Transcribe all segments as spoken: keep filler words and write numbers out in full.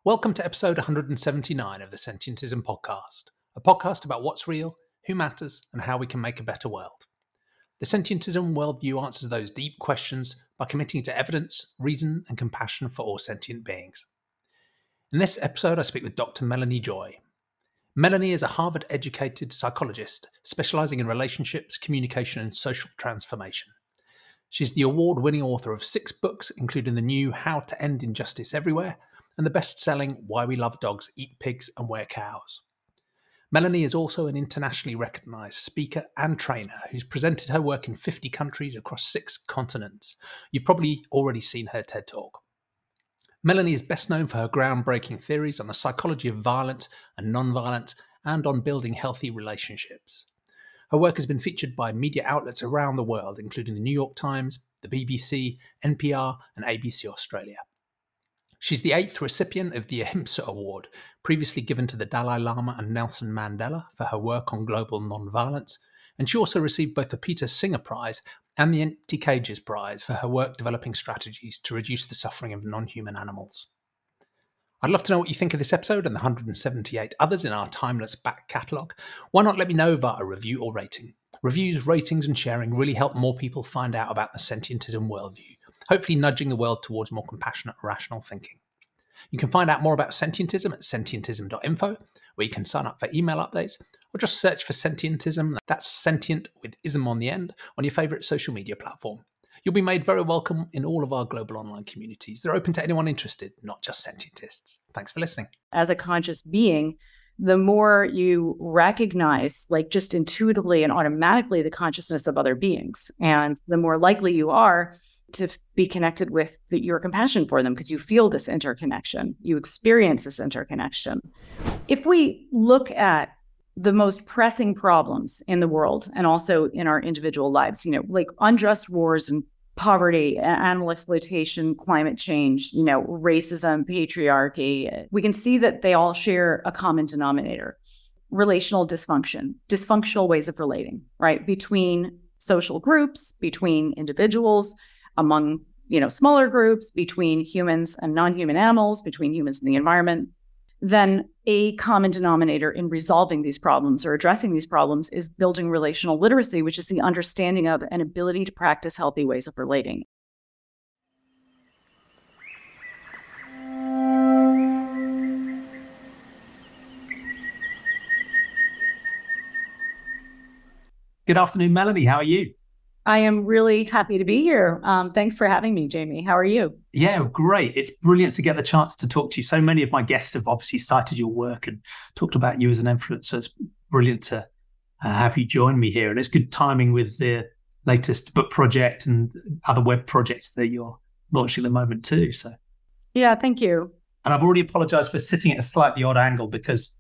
Welcome to episode one hundred seventy-nine of the Sentientism Podcast, a podcast about what's real, who matters, and how we can make a better world. The Sentientism worldview answers those deep questions by committing to evidence, reason, and compassion for all sentient beings. In this episode, I speak with Doctor Melanie Joy. Melanie is a Harvard-educated psychologist specializing in relationships, communication, and social transformation. She's the award-winning author of six books, including the new How to End Injustice Everywhere, and the best-selling Why We Love Dogs, Eat Pigs and Wear Cows. Melanie is also an internationally recognised speaker and trainer who's presented her work in fifty countries across six continents. You've probably already seen her TED Talk. Melanie is best known for her groundbreaking theories on the psychology of violence and non-violence and on building healthy relationships. Her work has been featured by media outlets around the world, including the New York Times, the B B C, N P R and A B C Australia. She's the eighth recipient of the Ahimsa Award, previously given to the Dalai Lama and Nelson Mandela for her work on global non-violence, and she also received both the Peter Singer Prize and the Empty Cages Prize for her work developing strategies to reduce the suffering of non-human animals. I'd love to know what you think of this episode and the one hundred seventy-eight others in our timeless back catalogue. Why not let me know via a review or rating? Reviews, ratings and sharing really help more people find out about the Sentientism worldview, hopefully nudging the world towards more compassionate, rational thinking. You can find out more about Sentientism at sentientism dot info, where you can sign up for email updates, or just search for Sentientism, that's sentient with ism on the end, on your favourite social media platform. You'll be made very welcome in all of our global online communities. They're open to anyone interested, not just sentientists. Thanks for listening. As a conscious being, the more you recognize, like just intuitively and automatically, the consciousness of other beings, and the more likely you are to be connected with the, your compassion for them, because you feel this interconnection, you experience this interconnection. If we look at the most pressing problems in the world and also in our individual lives, you know, like unjust wars and poverty, animal exploitation, climate change, you know, racism, patriarchy, we can see that they all share a common denominator: relational dysfunction, dysfunctional ways of relating, right? Between social groups, between individuals, among, you know, smaller groups, between humans and non-human animals, between humans and the environment. Then a common denominator in resolving these problems or addressing these problems is building relational literacy, which is the understanding of and ability to practice healthy ways of relating. Good afternoon, Melanie. How are you? I am really happy to be here. Um, thanks for having me, Jamie. How are you? Yeah, great. It's brilliant to get the chance to talk to you. So many of my guests have obviously cited your work and talked about you as an influencer. It's brilliant to uh, have you join me here. And it's good timing with the latest book project and other web projects that you're launching at the moment too. So, yeah, thank you. And I've already apologized for sitting at a slightly odd angle because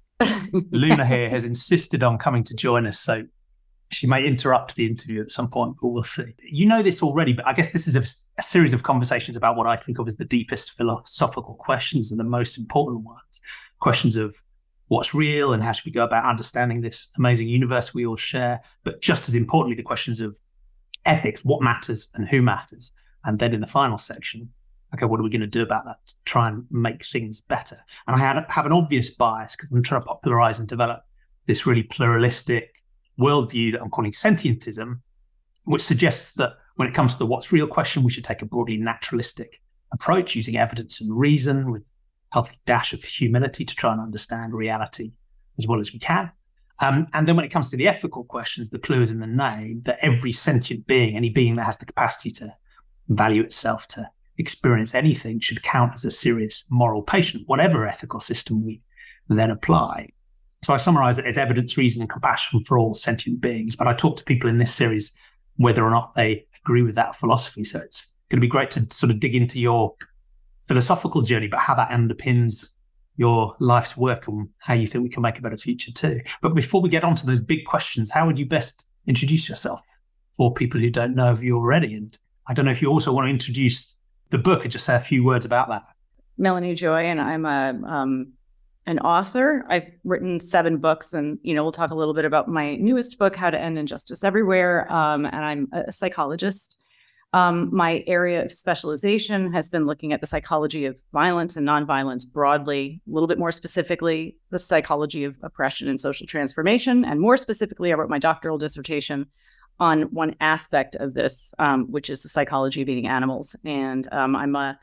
Luna here has insisted on coming to join us. So she may interrupt the interview at some point, but we'll see. You know this already, but I guess this is a, a series of conversations about what I think of as the deepest philosophical questions and the most important ones. Questions of what's real and how should we go about understanding this amazing universe we all share. But just as importantly, the questions of ethics, what matters and who matters. And then in the final section, okay, what are we going to do about that to try and make things better? And I had, have an obvious bias because I'm trying to popularize and develop this really pluralistic worldview that I'm calling sentientism, which suggests that when it comes to the what's real question, we should take a broadly naturalistic approach using evidence and reason with a healthy dash of humility to try and understand reality as well as we can. Um, and then when it comes to the ethical questions, the clue is in the name that every sentient being, any being that has the capacity to value itself, to experience anything, should count as a serious moral patient, whatever ethical system we then apply. So I summarize it as evidence, reason, and compassion for all sentient beings. But I talk to people in this series whether or not they agree with that philosophy. So it's going to be great to sort of dig into your philosophical journey, but how that underpins your life's work and how you think we can make a better future too. But before we get on to those big questions, how would you best introduce yourself for people who don't know of you already? And I don't know if you also want to introduce the book and just say a few words about that. Melanie Joy, and I'm a um, an author. I've written seven books, and you know we'll talk a little bit about my newest book, How to End Injustice Everywhere. Um, and I'm a psychologist. Um, my area of specialization has been looking at the psychology of violence and nonviolence broadly, a little bit more specifically, the psychology of oppression and social transformation. And more specifically, I wrote my doctoral dissertation on one aspect of this, um, which is the psychology of eating animals. And um, I'm a,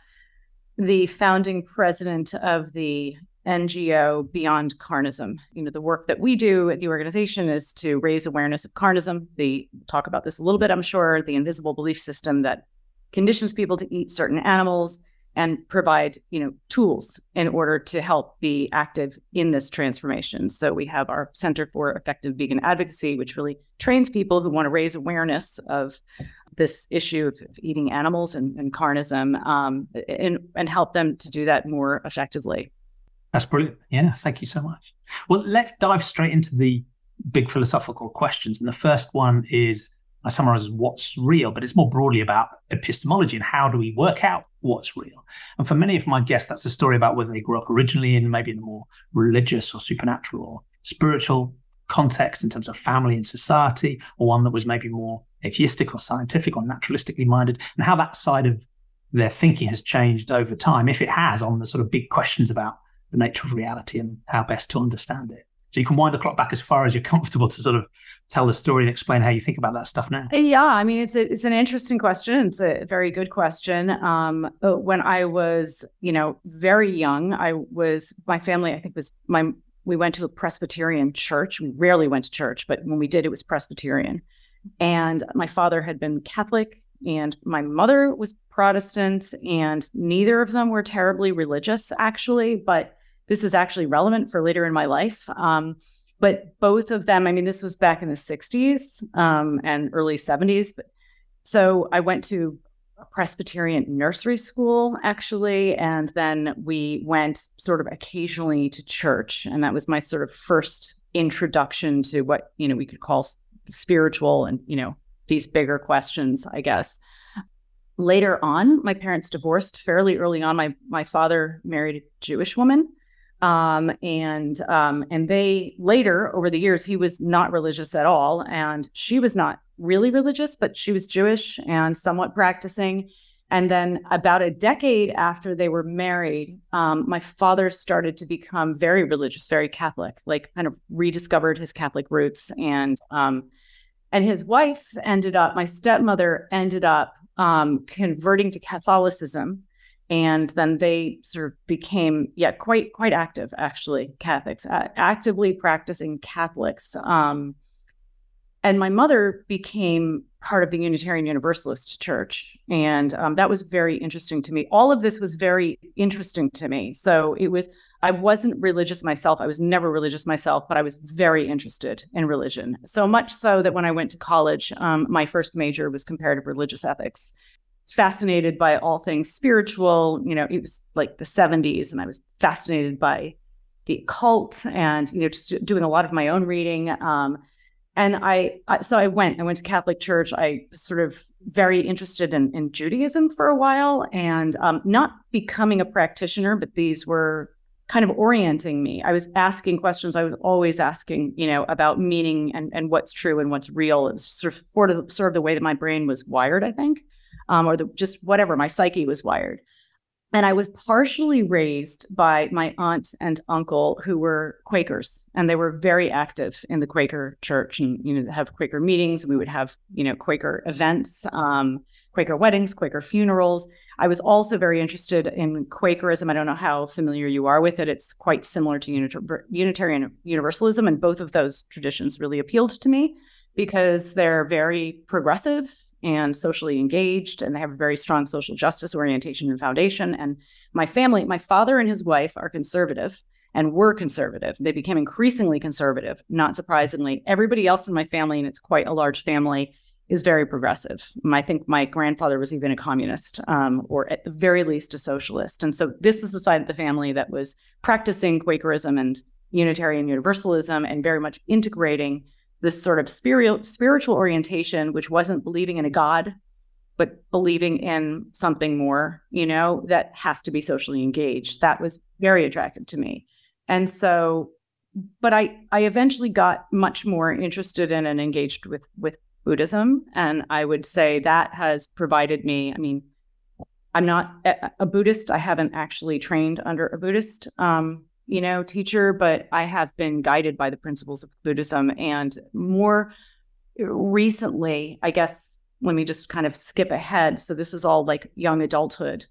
the founding president of the N G O Beyond Carnism. You know, the work that we do at the organization is to raise awareness of carnism. They talk about this a little bit, I'm sure, the invisible belief system that conditions people to eat certain animals and provide, you know, tools in order to help be active in this transformation. So we have our Center for Effective Vegan Advocacy, which really trains people who want to raise awareness of this issue of, of eating animals and, and carnism, um, and, and help them to do that more effectively. That's brilliant. Yeah, thank you so much. Well, let's dive straight into the big philosophical questions. And the first one is, I summarize as what's real, but it's more broadly about epistemology and how do we work out what's real. And for many of my guests, that's a story about whether they grew up originally in maybe in a more religious or supernatural or spiritual context in terms of family and society, or one that was maybe more atheistic or scientific or naturalistically minded, and how that side of their thinking has changed over time, if it has, on the sort of big questions about the nature of reality and how best to understand it. So you can wind the clock back as far as you're comfortable to sort of tell the story and explain how you think about that stuff now. Yeah, I mean, it's a, it's an interesting question. It's a very good question. Um, when I was, you know, very young, I was, my family, I think was my, we went to a Presbyterian church. We rarely went to church, but when we did, it was Presbyterian. And my father had been Catholic and my mother was Protestant, and neither of them were terribly religious, actually, but this is actually relevant for later in my life. Um, but both of them, I mean, this was back in the sixties um, and early seventies. But, so I went to a Presbyterian nursery school, actually, and then we went sort of occasionally to church. And that was my sort of first introduction to what, you know, we could call spiritual and, you know, these bigger questions, I guess. Later on, my parents divorced fairly early on. My my father married a Jewish woman. Um, and um, and they later, over the years, he was not religious at all. And she was not really religious, but she was Jewish and somewhat practicing. And then about a decade after they were married, um, my father started to become very religious, very Catholic, like kind of rediscovered his Catholic roots. And um, and his wife ended up, my stepmother ended up um, converting to Catholicism. And then they sort of became, yeah, quite quite active, actually, Catholics, uh, actively practicing Catholics. Um, and my mother became part of the Unitarian Universalist Church. And um, that was very interesting to me. All of this was very interesting to me. So it was, I wasn't religious myself. I was never religious myself, but I was very interested in religion. So much so that when I went to college, um, my first major was comparative religious ethics. Fascinated by all things spiritual. You know, it was like the seventies, and I was fascinated by the occult and, you know, just doing a lot of my own reading. Um, and I, I, so I went, I went to Catholic church. I was sort of very interested in, in Judaism for a while, and um, not becoming a practitioner, but these were kind of orienting me. I was asking questions. I was always asking, you know, about meaning and, and what's true and what's real. It was sort of, sort of, sort of the way that my brain was wired, I think. Um, or the, just whatever, my psyche was wired. And I was partially raised by my aunt and uncle who were Quakers, and they were very active in the Quaker church, and, you know, have Quaker meetings. We would have, you know, Quaker events, um, Quaker weddings, Quaker funerals. I was also very interested in Quakerism. I don't know how familiar you are with it. It's quite similar to Unit- Unitarian Universalism, and both of those traditions really appealed to me because they're very progressive and socially engaged, and they have a very strong social justice orientation and foundation. And my family, my father and his wife are conservative and were conservative. They became increasingly conservative, not surprisingly. Everybody else in my family, and it's quite a large family, is very progressive. I think my grandfather was even a communist, um, or at the very least a socialist. And so this is the side of the family that was practicing Quakerism and Unitarian Universalism and very much integrating this sort of spiritual spiritual orientation, which wasn't believing in a God, but believing in something more, you know, that has to be socially engaged. That was very attractive to me. And so, but I, I eventually got much more interested in and engaged with, with Buddhism. And I would say that has provided me, I mean, I'm not a Buddhist. I haven't actually trained under a Buddhist, um, you know, teacher, but I have been guided by the principles of Buddhism. And more recently, I guess, let me just kind of skip ahead. So this is all like young adulthood.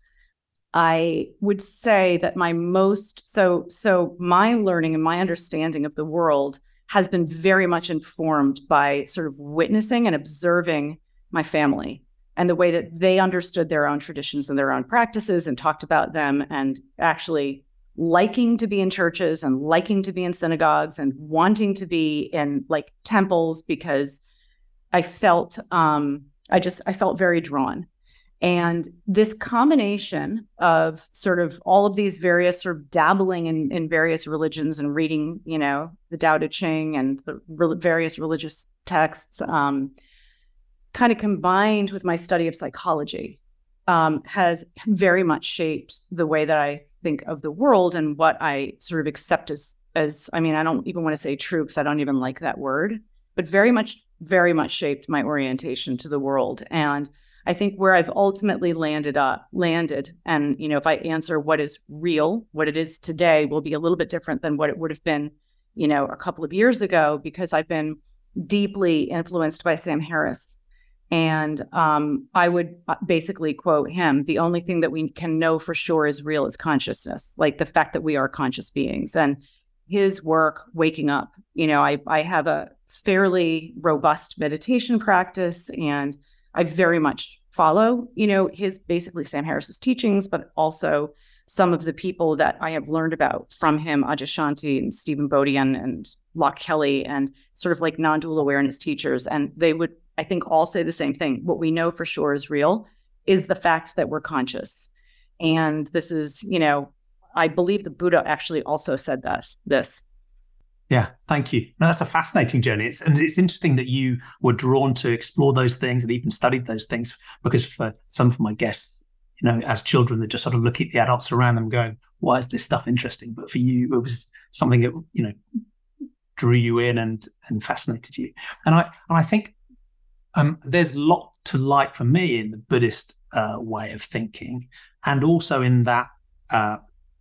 I would say that my most, so, so my learning and my understanding of the world has been very much informed by sort of witnessing and observing my family and the way that they understood their own traditions and their own practices and talked about them, and actually liking to be in churches and liking to be in synagogues and wanting to be in like temples, because I felt, um, I just, I felt very drawn. And this combination of sort of all of these various sort of dabbling in, in various religions and reading, you know, the Tao Te Ching and the re- various religious texts, um, kind of combined with my study of psychology, um, has very much shaped the way that I think of the world and what I sort of accept as, as, I mean, I don't even want to say true because I don't even like that word, but very much, very much shaped my orientation to the world. And I think where I've ultimately landed up, landed, and, you know, if I answer what is real, what it is today will be a little bit different than what it would have been, you know, a couple of years ago, because I've been deeply influenced by Sam Harris. And um, I would basically quote him: the only thing that we can know for sure is real is consciousness, like the fact that we are conscious beings. And his work, Waking Up, you know, I, I have a fairly robust meditation practice, and I very much follow, you know, his basically Sam Harris's teachings, but also some of the people that I have learned about from him, Adyashanti and Stephen Bodian and Locke Kelly, and sort of like non-dual awareness teachers. And they would, I think, all say the same thing. What we know for sure is real is the fact that we're conscious. And this is, you know, I believe the Buddha actually also said this. this. Yeah, thank you. No, that's a fascinating journey. It's, and it's interesting that you were drawn to explore those things and even studied those things, because for some of my guests, you know, as children, they just sort of look at the adults around them going, why is this stuff interesting? But for you, it was something that, you know, drew you in and and fascinated you. And I and I think um, there's a lot to like for me in the Buddhist uh, way of thinking, and also in that uh,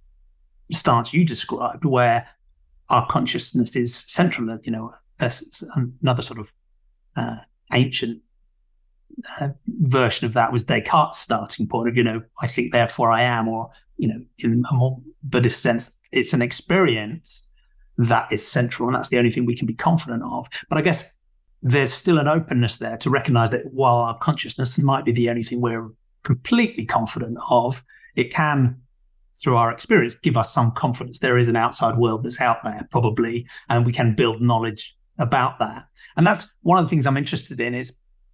stance you described, where our consciousness is central. You know, that's another sort of uh, ancient uh, version of that was Descartes' starting point of, you know, I think, therefore I am, or, you know, in a more Buddhist sense, it's an experience that is central, and that's the only thing we can be confident of. But I guess there's still an openness there to recognize that while our consciousness might be the only thing we're completely confident of, it can, through our experience, give us some confidence. There is an outside world that's out there, probably, and we can build knowledge about that. And that's one of the things I'm interested in, is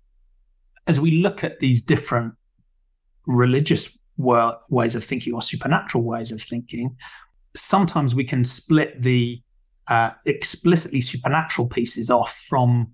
as we look at these different religious wor- ways of thinking or supernatural ways of thinking, sometimes we can split the uh, explicitly supernatural pieces off from,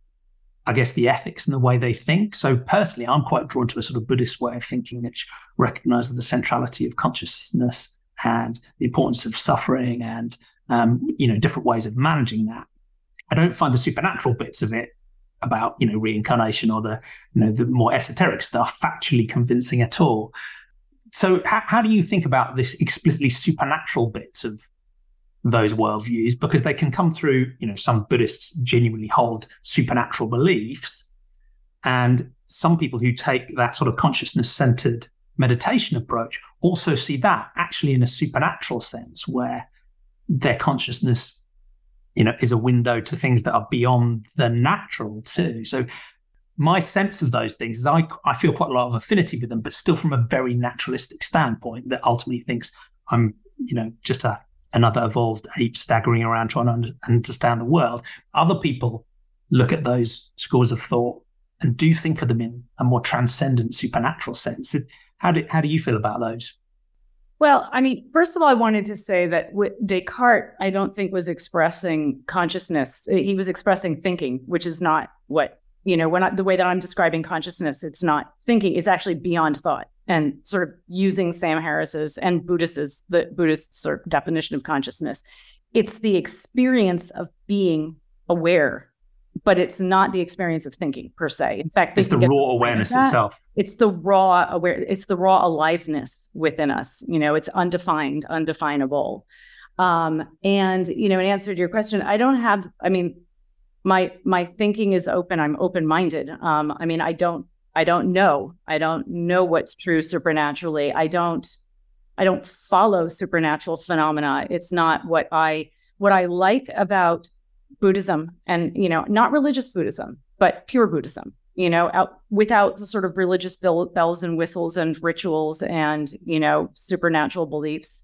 I guess, the ethics and the way they think. So personally, I'm quite drawn to a sort of Buddhist way of thinking, which recognizes the centrality of consciousness and the importance of suffering and, um, you know, different ways of managing that. I don't find the supernatural bits of it about, you know, reincarnation or the, you know, the more esoteric stuff factually convincing at all. So how, how do you think about this explicitly supernatural bits of those worldviews? Because they can come through, you know, some Buddhists genuinely hold supernatural beliefs, and some people who take that sort of consciousness-centered meditation approach also see that actually in a supernatural sense, where their consciousness, you know, is a window to things that are beyond the natural too. So my sense of those things is I, I feel quite a lot of affinity with them, but still from a very naturalistic standpoint that ultimately thinks I'm, you know, just a another evolved ape staggering around trying to under, understand the world. Other people look at those schools of thought and do think of them in a more transcendent supernatural sense. How do, how do you feel about those? Well, I mean, first of all, I wanted to say that with Descartes, I don't think was expressing consciousness. He was expressing thinking, which is not what, you know, when I, the way that I'm describing consciousness, it's not thinking, it's actually beyond thought. And sort of using Sam Harris's and Buddhist's, the Buddhist sort of definition of consciousness, it's the experience of being aware, but it's not the experience of thinking per se. In fact, it's the raw awareness itself. It's the raw aware. It's the raw aliveness within us. You know, it's undefined, undefinable. Um, and you know, in answer to your question, I don't have. I mean, my my thinking is open. I'm open-minded. Um, I mean, I don't. I don't know. I don't know what's true supernaturally. I don't. I don't follow supernatural phenomena. It's not what I. What I like about Buddhism, and, you know, not religious Buddhism, but pure Buddhism, you know, out without the sort of religious bell, bells and whistles and rituals and, you know, supernatural beliefs,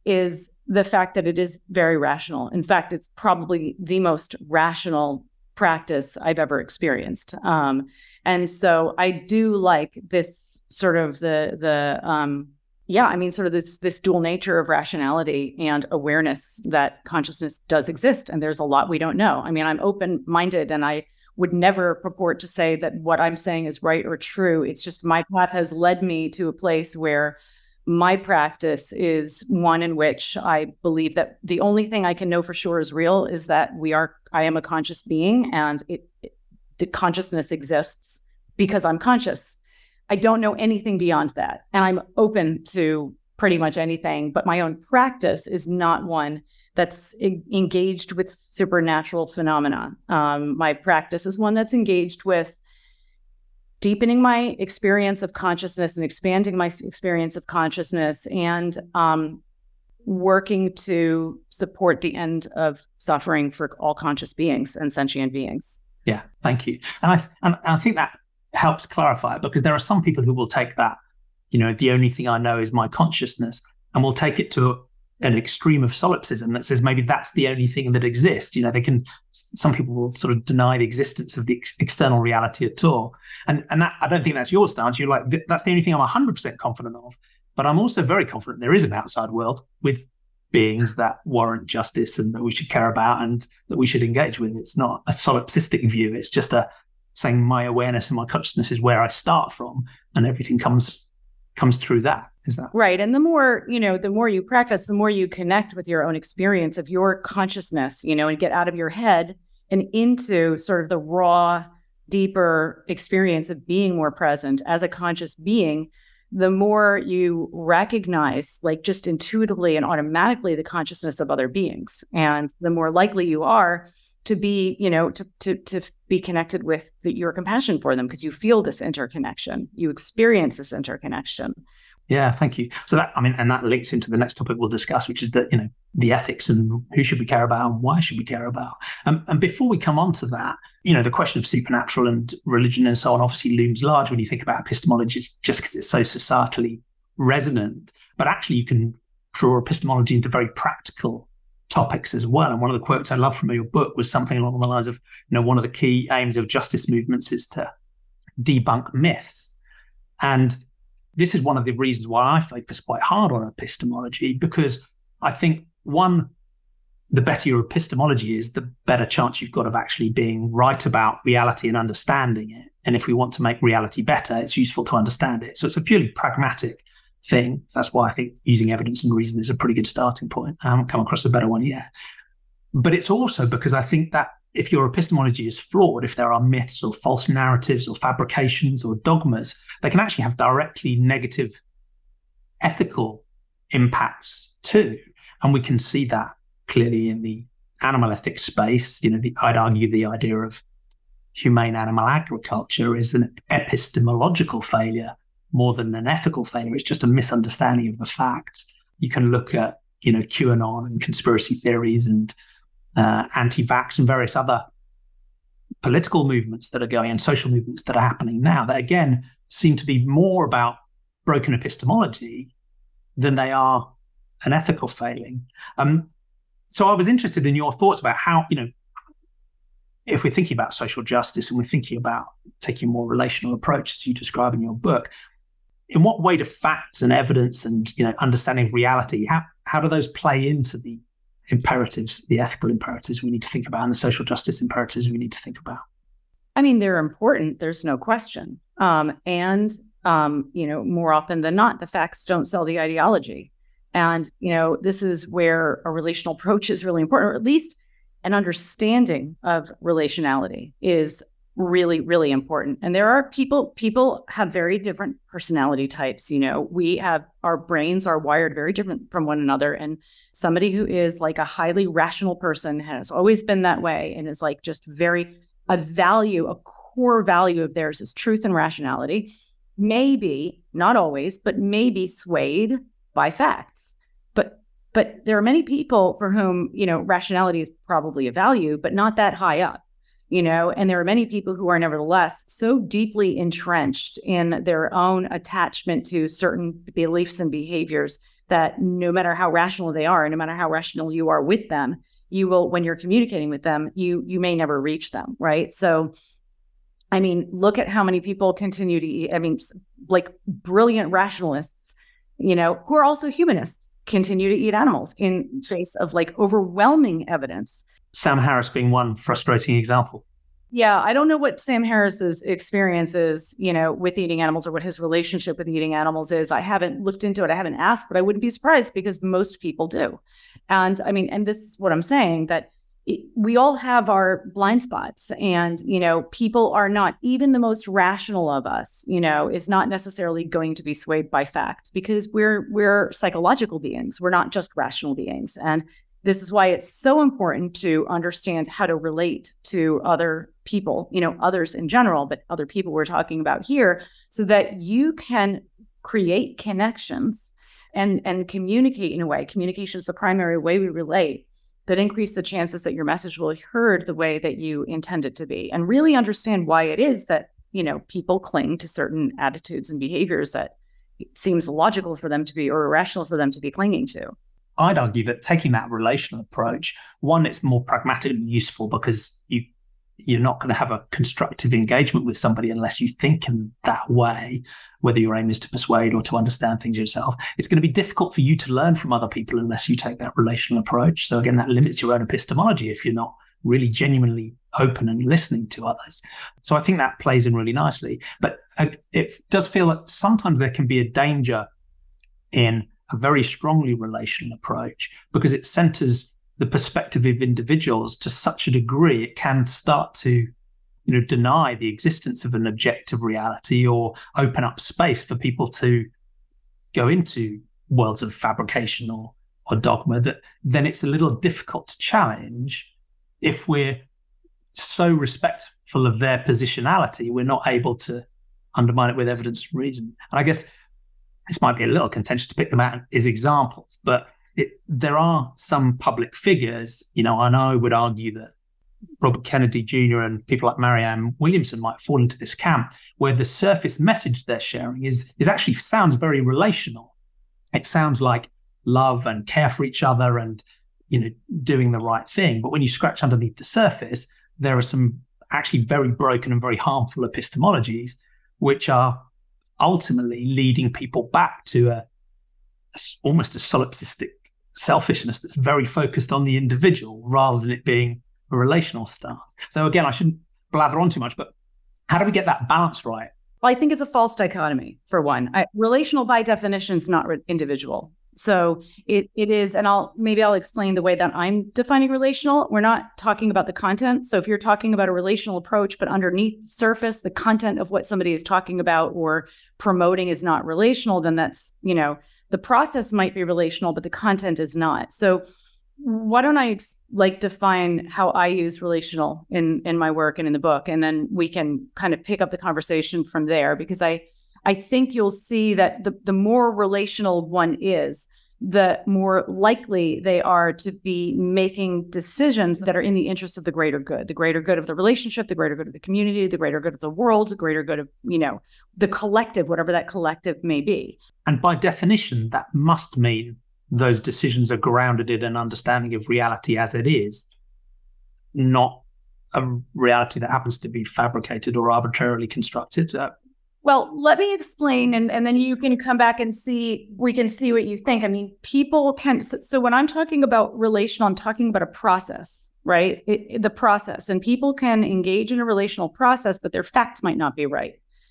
is the fact that it is very rational. In fact, it's probably the most rational practice I've ever experienced. Um, and so I do like this sort of the, the, um, yeah, I mean, sort of this this dual nature of rationality and awareness that consciousness does exist. And there's a lot we don't know. I mean, I'm open-minded, and I would never purport to say that what I'm saying is right or true. It's just my path has led me to a place where my practice is one in which I believe that the only thing I can know for sure is real is that we are, I am a conscious being, and it, it the consciousness exists because I'm conscious. I don't know anything beyond that. And I'm open to pretty much anything, but my own practice is not one that's e- engaged with supernatural phenomena. Um, my practice is one that's engaged with deepening my experience of consciousness and expanding my experience of consciousness, and um, working to support the end of suffering for all conscious beings and sentient beings. Yeah, thank you. And I, and I think that helps clarify it, because there are some people who will take that, you know, the only thing I know is my consciousness, and will take it to an extreme of solipsism that says maybe that's the only thing that exists. You know, they can, some people will sort of deny the existence of the ex- external reality at all. And and that, I don't think that's your stance. You're like, that's the only thing I'm one hundred percent confident of. But I'm also very confident there is an outside world with beings that warrant justice and that we should care about and that we should engage with. It's not a solipsistic view. It's just a saying my awareness and my consciousness is where I start from, and everything comes comes through that. Is that right? And the more, you know, the more you practice, the more you connect with your own experience of your consciousness, you know, and get out of your head and into sort of the raw, deeper experience of being more present as a conscious being. The more you recognize, like just intuitively and automatically, the consciousness of other beings, and the more likely you are to be, you know, to to to be connected with the, your compassion for them, because you feel this interconnection, you experience this interconnection. Yeah, thank you. So that, I mean, and that links into the next topic we'll discuss, which is that, you know, the ethics and who should we care about and why should we care about. Um, and before we come on to that, you know, the question of supernatural and religion and so on obviously looms large when you think about epistemology, just because it's so societally resonant. But actually, you can draw epistemology into very practical topics as well. And one of the quotes I love from your book was something along the lines of, you know, one of the key aims of justice movements is to debunk myths. And this is one of the reasons why I focus quite hard on epistemology, because I think, one, the better your epistemology is, the better chance you've got of actually being right about reality and understanding it. And if we want to make reality better, it's useful to understand it. So it's a purely pragmatic thing. That's why I think using evidence and reason is a pretty good starting point. I haven't come across a better one yet. But it's also because I think that if your epistemology is flawed, if there are myths or false narratives or fabrications or dogmas, they can actually have directly negative ethical impacts too. And we can see that clearly in the animal ethics space. You know, the, I'd argue the idea of humane animal agriculture is an epistemological failure more than an ethical failure. It's just a misunderstanding of the facts. You can look at, you know, QAnon and conspiracy theories and uh, anti-vax and various other political movements that are going and social movements that are happening now that, again, seem to be more about broken epistemology than they are an ethical failing. Um, so I was interested in your thoughts about how, you know, if we're thinking about social justice and we're thinking about taking a more relational approach, as you describe in your book, in what way do facts and evidence and, you know, understanding of reality, how how do those play into the imperatives, the ethical imperatives we need to think about, and the social justice imperatives we need to think about? I mean, they're important. There's no question. Um, and, um, you know, more often than not, the facts don't sell the ideology. And, you know, this is where a relational approach is really important, or at least an understanding of relationality is really, really important. And there are people, people have very different personality types. You know, we have, our brains are wired very different from one another. And somebody who is like a highly rational person has always been that way and is like just very, a value, a core value of theirs is truth and rationality, maybe, not always, but maybe swayed by facts. But but there are many people for whom, you know, rationality is probably a value, but not that high up. You know, and there are many people who are nevertheless so deeply entrenched in their own attachment to certain beliefs and behaviors that no matter how rational they are, and no matter how rational you are with them, you will, when you're communicating with them, you you may never reach them, right? So, I mean, look at how many people continue to eat. I mean, like brilliant rationalists, you know, who are also humanists, continue to eat animals in face of like overwhelming evidence. Sam Harris being one frustrating example. Yeah, I don't know what Sam Harris's experience is, you know, with eating animals or what his relationship with eating animals is. I haven't looked into it. I haven't asked, but I wouldn't be surprised because most people do. And I mean, and this is what I'm saying, that it, we all have our blind spots, and, you know, people are not, even the most rational of us, you know, is not necessarily going to be swayed by fact, because we're, we're psychological beings. We're not just rational beings. And this is why it's so important to understand how to relate to other people, you know, others in general, but other people we're talking about here, so that you can create connections and, and communicate in a way. Communication is the primary way we relate, that increase the chances that your message will be heard the way that you intend it to be, and really understand why it is that, you know, people cling to certain attitudes and behaviors that it seems illogical for them to be, or irrational for them to be clinging to. I'd argue that taking that relational approach, one, it's more pragmatically useful because you, you're not going to have a constructive engagement with somebody unless you think in that way, whether your aim is to persuade or to understand things yourself. It's going to be difficult for you to learn from other people unless you take that relational approach. So again, that limits your own epistemology if you're not really genuinely open and listening to others. So I think that plays in really nicely. But it does feel that sometimes there can be a danger in a very strongly relational approach, because it centers the perspective of individuals to such a degree it can start to, you know, deny the existence of an objective reality or open up space for people to go into worlds of fabrication or, or dogma, that then it's a little difficult to challenge if we're so respectful of their positionality, we're not able to undermine it with evidence and reason. And I guess this might be a little contentious to pick them out as examples, but it, there are some public figures, you know, and I would argue that Robert Kennedy Junior and people like Marianne Williamson might fall into this camp, where the surface message they're sharing is, is actually sounds very relational. It sounds like love and care for each other and, you know, doing the right thing. But when you scratch underneath the surface, there are some actually very broken and very harmful epistemologies, which are ultimately leading people back to a, a almost a solipsistic selfishness that's very focused on the individual rather than it being a relational stance. So again, I shouldn't blather on too much, but how do we get that balance right? Well, I think it's a false dichotomy, for one. I, relational by definition is not re- individual. So it it is, and I'll maybe I'll explain the way that I'm defining relational. We're not talking about the content. So if you're talking about a relational approach, but underneath the surface, the content of what somebody is talking about or promoting is not relational, then that's, you know, the process might be relational, but the content is not. So why don't I like define how I use relational in in my work and in the book, and then we can kind of pick up the conversation from there, because I I think you'll see that the, the more relational one is, the more likely they are to be making decisions that are in the interest of the greater good, the greater good of the relationship, the greater good of the community, the greater good of the world, the greater good of, you know, the collective, whatever that collective may be. And by definition, that must mean those decisions are grounded in an understanding of reality as it is, not a reality that happens to be fabricated or arbitrarily constructed. Uh, Well, let me explain, and, and then you can come back and see, we can see what you think. I mean, people can, so, so when I'm talking about relational, I'm talking about a process, right? It, it, the process, and people can engage in a relational process, but their facts might not be right.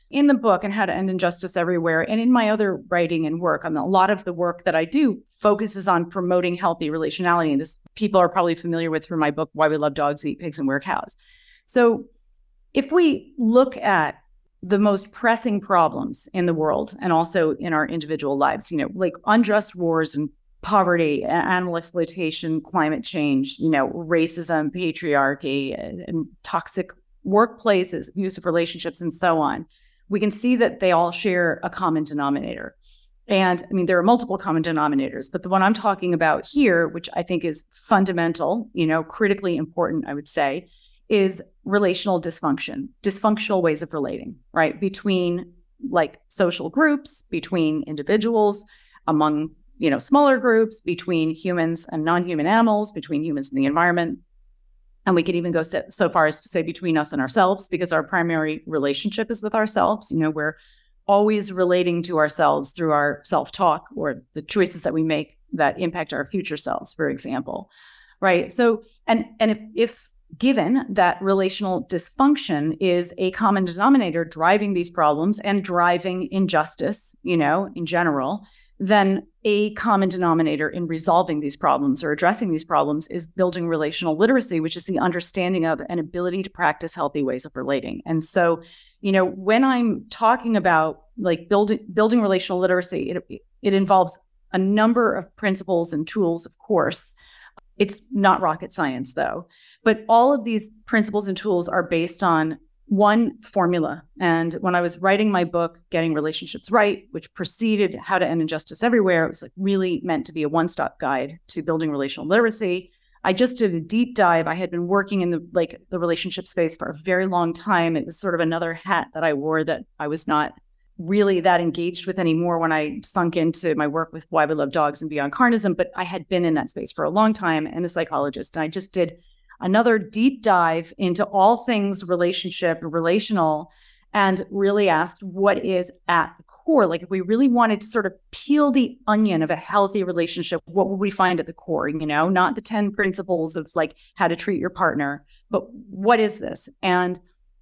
in the book and How to End Injustice Everywhere, and in my other writing and work, I mean, a lot of the work that I do focuses on promoting healthy relationality. And this people are probably familiar with through my book, Why We Love Dogs, Eat Pigs, and Wear Cows. So if we look at the most pressing problems in the world and also in our individual lives, you know, like unjust wars and poverty, animal exploitation, climate change, you know, racism, patriarchy, and, and toxic workplaces, abusive relationships, and so on, we can see that they all share a common denominator. And I mean, there are multiple common denominators, but the one I'm talking about here, which I think is fundamental, you know, critically important, I would say, is relational dysfunction, dysfunctional ways of relating, right? Between like social groups, between individuals, among, you know, smaller groups, between humans and non-human animals, between humans and the environment. And we could even go so, so far as to say between us and ourselves, because our primary relationship is with ourselves. You know, we're always relating to ourselves through our self-talk or the choices that we make that impact our future selves, for example, right? So, and and if, if given that relational dysfunction is a common denominator driving these problems and driving injustice, you know, in general, then a common denominator in resolving these problems or addressing these problems is building relational literacy, which is the understanding of and ability to practice healthy ways of relating. And so, you know, when I'm talking about like building building relational literacy, it, it involves a number of principles and tools, of course. It's not rocket science, though. But all of these principles and tools are based on one formula. And when I was writing my book, Getting Relationships Right, which preceded How to End Injustice Everywhere, it was like really meant to be a one-stop guide to building relational literacy. I just did a deep dive. I had been working in the like the relationship space for a very long time. It was sort of another hat that I wore that I was not really that engaged with anymore when I sunk into my work with Why We Love Dogs and Beyond Carnism. But I had been in that space for a long time and a psychologist. And I just did another deep dive into all things relationship, relational, and really asked what is at the core. Like if we really wanted to sort of peel the onion of a healthy relationship, what would we find at the core? You know, not the ten principles of like how to treat your partner, but what is this? And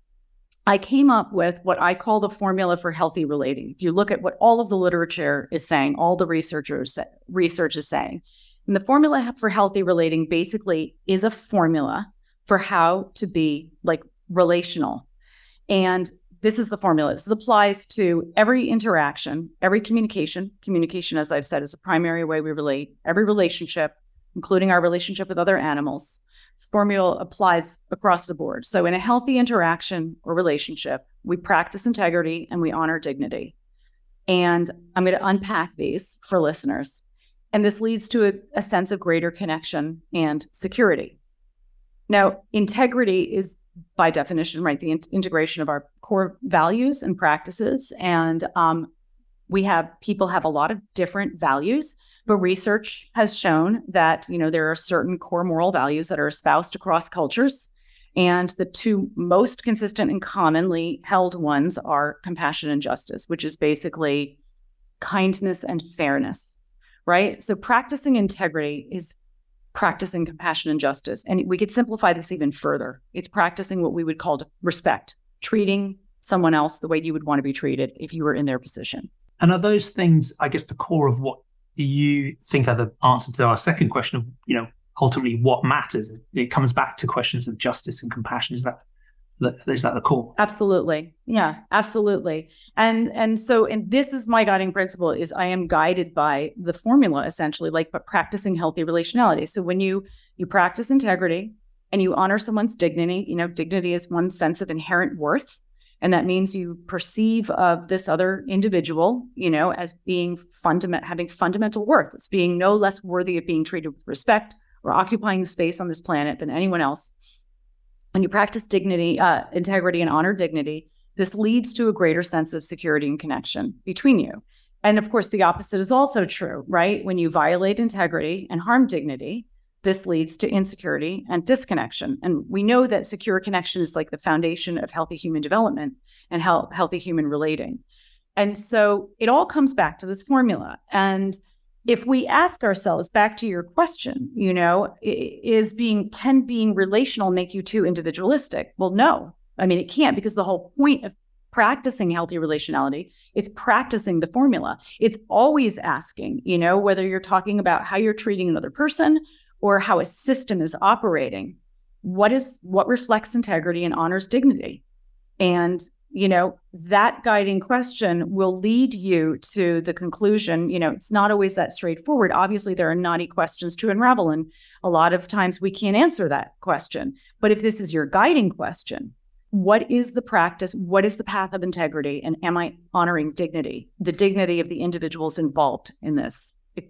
I came up with what I call the formula for healthy relating. If you look at what all of the literature is saying, all the researchers research is saying, and the formula for healthy relating basically is a formula for how to be like relational. And this is the formula. This applies to every interaction, every communication. Communication, as I've said, is a primary way we relate. Every relationship, including our relationship with other animals. This formula applies across the board. So in a healthy interaction or relationship, we practice integrity and we honor dignity. And I'm going to unpack these for listeners. And this leads to a, a sense of greater connection and security. Now, integrity is by definition, right, the in- integration of our core values and practices. And um, we have, people have a lot of different values, but research has shown that, you know, there are certain core moral values that are espoused across cultures. And the two most consistent and commonly held ones are compassion and justice, which is basically kindness and fairness. Right? So practicing integrity is practicing compassion and justice. And we could simplify this even further. It's practicing what we would call respect, treating someone else the way you would want to be treated if you were in their position. And are those things, I guess, the core of what you think are the answer to our second question of, you know, ultimately what matters? It comes back to questions of justice and compassion. Is that Is that the core? Absolutely. Yeah, absolutely. And and so, and this is my guiding principle is I am guided by the formula essentially, like, but practicing healthy relationality. So when you, you practice integrity and you honor someone's dignity, you know, dignity is one sense of inherent worth. And that means you perceive of this other individual, you know, as being fundamental, having fundamental worth. It's being no less worthy of being treated with respect or occupying the space on this planet than anyone else. When you practice dignity, uh, integrity and honor dignity, this leads to a greater sense of security and connection between you. And of course, the opposite is also true, right? When you violate integrity and harm dignity, this leads to insecurity and disconnection. And we know that secure connection is like the foundation of healthy human development and health, healthy human relating. And so it all comes back to this formula. And if we ask ourselves, back to your question, you know, is being, can being relational make you too individualistic? Well, no. I mean, it can't, because the whole point of practicing healthy relationality. It's practicing the formula. It's always asking, you know, whether you're talking about how you're treating another person or how a system is operating, what is what reflects integrity and honors dignity? And, you know, that guiding question will lead you to the conclusion. You know, it's not always that straightforward. Obviously, there are knotty questions to unravel, and a lot of times we can't answer that question. But if this is your guiding question, what is the practice? What is the path of integrity? And am I honoring dignity, the dignity of the individuals involved in this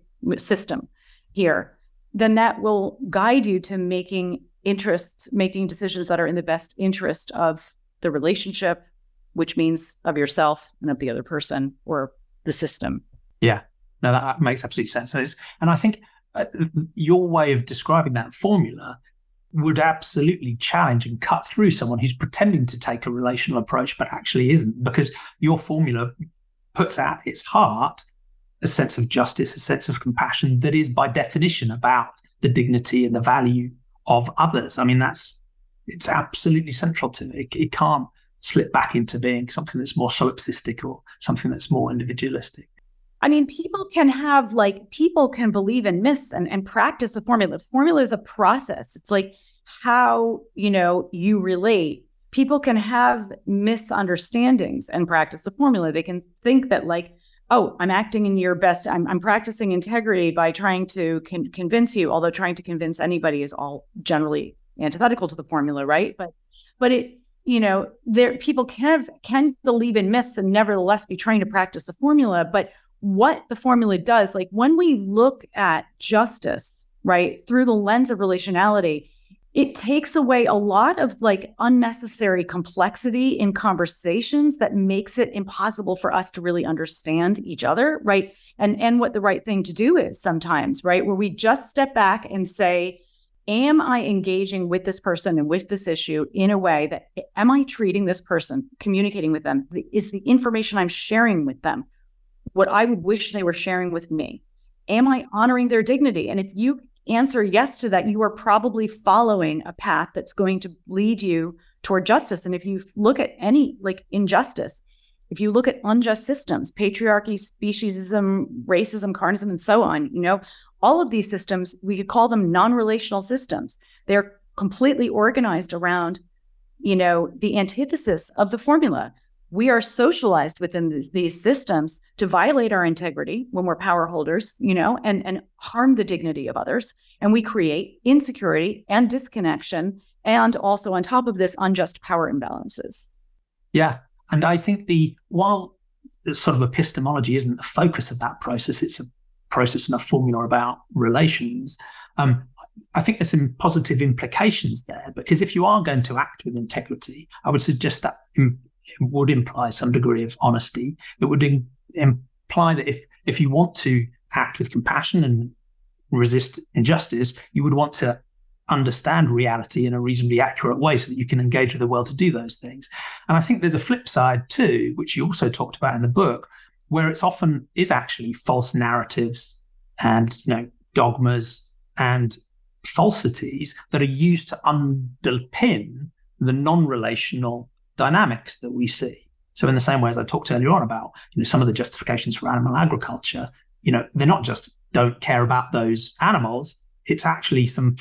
system here? Then that will guide you to making interests, making decisions that are in the best interest of the relationship, which means of yourself and of the other person or the system. Yeah, no, that makes absolute sense. And, it's, and I think uh, your way of describing that formula would absolutely challenge and cut through someone who's pretending to take a relational approach, but actually isn't, because your formula puts at its heart a sense of justice, a sense of compassion that is by definition about the dignity and the value of others. I mean, that's, it's absolutely central to it. It, it can't slip back into being something that's more solipsistic or something that's more individualistic. I mean, people can have like, people can believe in myths and, and practice the formula. The formula is a process. It's like how, you know, you relate. People can have misunderstandings and practice the formula. They can think that like, oh, I'm acting in your best. I'm, I'm practicing integrity by trying to con- convince you, although trying to convince anybody is all generally antithetical to the formula, right? But, but it, you know, there people can have, can believe in myths and nevertheless be trying to practice the formula. But what the formula does, like when we look at justice, right, through the lens of relationality, it takes away a lot of like unnecessary complexity in conversations that makes it impossible for us to really understand each other, right? And, and what the right thing to do is sometimes, right? Where we just step back and say, am I engaging with this person and with this issue in a way that, am I treating this person, communicating with them? Is the information I'm sharing with them what I would wish they were sharing with me? Am I honoring their dignity? And if you answer yes to that, you are probably following a path that's going to lead you toward justice. And if you look at any like injustice, if you look at unjust systems, patriarchy, speciesism, racism, carnism, and so on, you know, all of these systems, we could call them non-relational systems. They're completely organized around, you know, the antithesis of the formula. We are socialized within th- these systems to violate our integrity when we're power holders, you know, and, and harm the dignity of others. And we create insecurity and disconnection, and also on top of this, unjust power imbalances. Yeah. And I think the, while the sort of epistemology isn't the focus of that process, it's a process and a formula about relations. Um, I think there's some positive implications there, because if you are going to act with integrity, I would suggest that im- it would imply some degree of honesty. It would in- imply that if, if you want to act with compassion and resist injustice, you would want to understand reality in a reasonably accurate way so that you can engage with the world to do those things. And I think there's a flip side too, which you also talked about in the book, where it's often is actually false narratives and, you know, dogmas and falsities that are used to underpin the non-relational dynamics that we see. So in the same way as I talked earlier on about, you know, some of the justifications for animal agriculture, you know, they're not just don't care about those animals, it's actually some